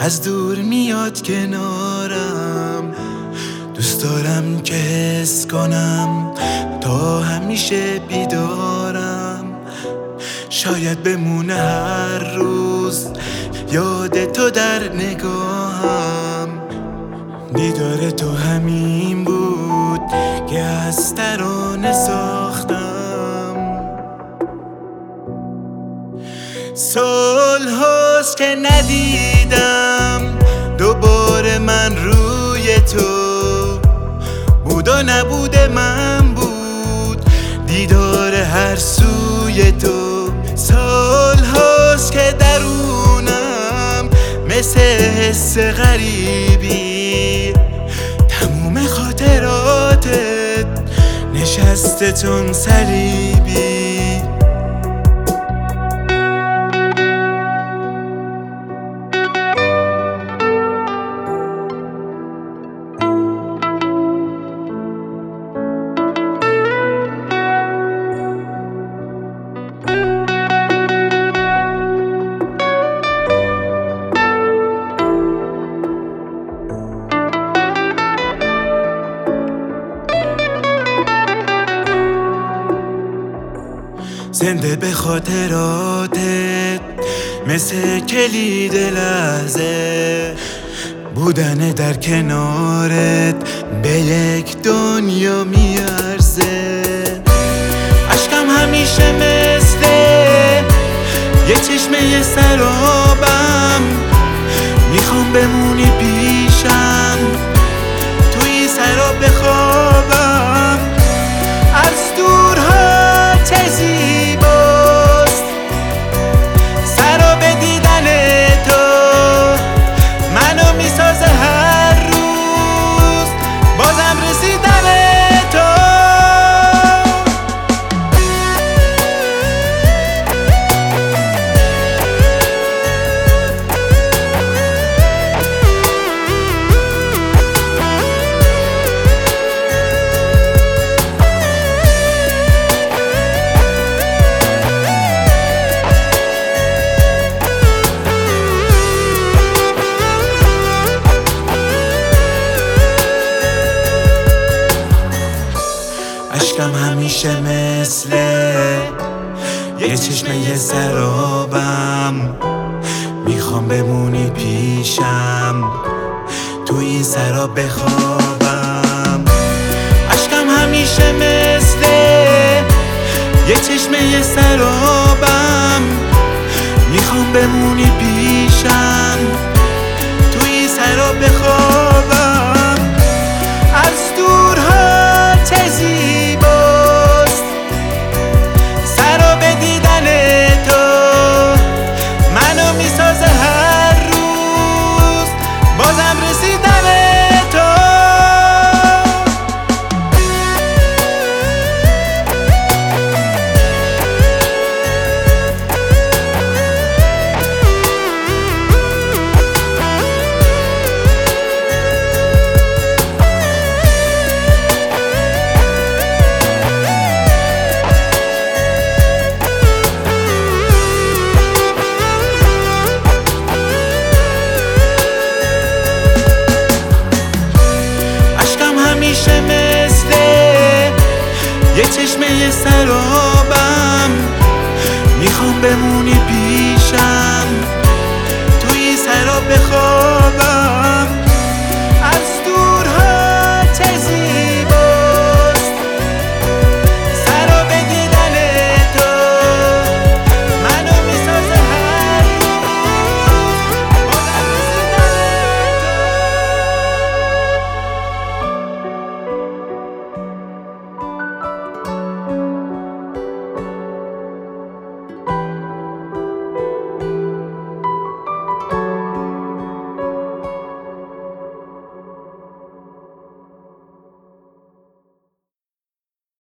از دور میاد کنارم. دوست دارم که حس کنم تا همیشه بیدارم. شاید بمونه هر روز یاد تو در نگاهم. دیدار تو همین بود که از ترانه ساختم. سال هاست که ندیدم دوباره من روی تو. بود و نبود من بود دیدار هر سوی تو. سال هاست که درونم مثل حس غریبی تموم خاطراتت نشسته چون صلیبی. زنده به خاطراتت مثل کلید لحظه. بودن در کنارت به یک دنیا میارزه. عشقم همیشه مثل یه چشمه سرابم. میخوام بمونی پیشم توی سراب بخوابم. از دورها چه زیباست سراب دیدن تو. منو میسازه هر روز بازم رسیدن تو. عشقم همیشه مثل یه چشمه سرابم. میخوام بمونی پیشم تو این سراب بخوابم. عشقم همیشه مثل یه چشمه سرابم. میخوام بمونی پیشم تو این سراب بخوابم. از دورها چه زیباست سراب دیدن تو. منو میسازه هر روز بازم رسیدن تو. همیشه مثل یه چشمه سرابم. میخوام بمونی پیشم توی سراب بخوابم.